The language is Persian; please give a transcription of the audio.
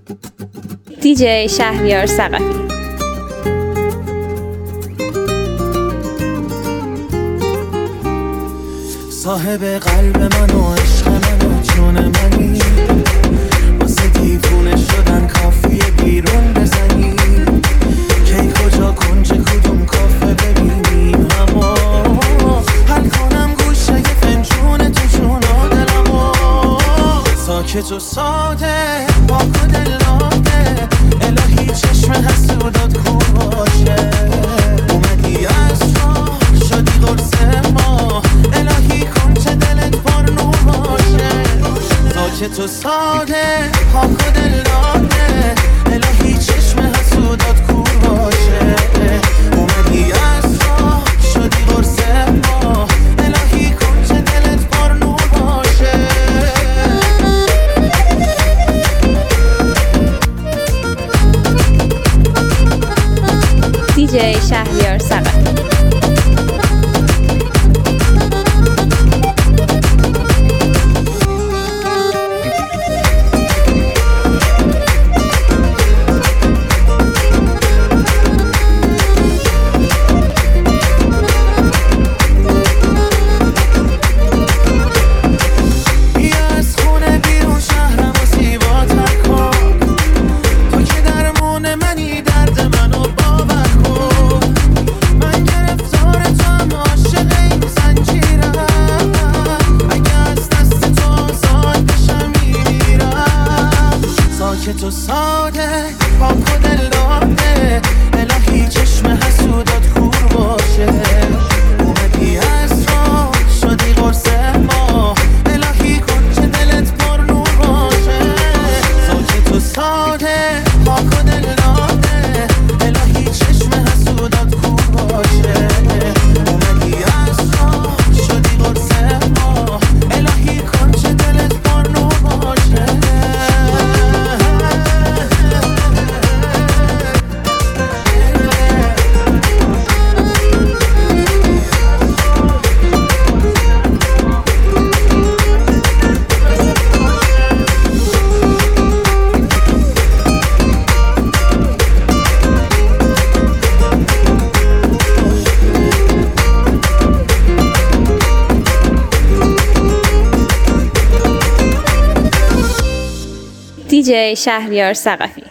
دیجی شهریار ثقفی. صاحب قلب من و عشق من و جون منی، واسه دیوونه شدن کافیه بیرون بزنی. کی کجا کنج کدوم کافه ببینیم همو، حل کنم گوشه یه فنجون تو جون و دلمو. ساکت و ساده پاک و دلاده، الهی چشم حسودات کور باشه. اومدی از راه شدی قرص ما، الهی کن چه دلت پر نور باشه. ساکت و ساده پاک و دلاده، الهی چشم حسودات کور باشه. اومدی از راه شدی قرص ما، الهی کن چه دلت پر نور باشه. دیجی شهریار ثقفی. تو ساده پاک و دلاده، الهی چشم حسودات کور باشه. اومدی از راه شدی قرص ما، الهی کن چه دلت پر نور باشه. ساکت و ساده پاک و دلاده، الهی چشم حسودات کور باشه. اومدی از راه شدی قرص ما، الهی کن چه دلت پر نور باشه. دیجی شهریار ثقفی.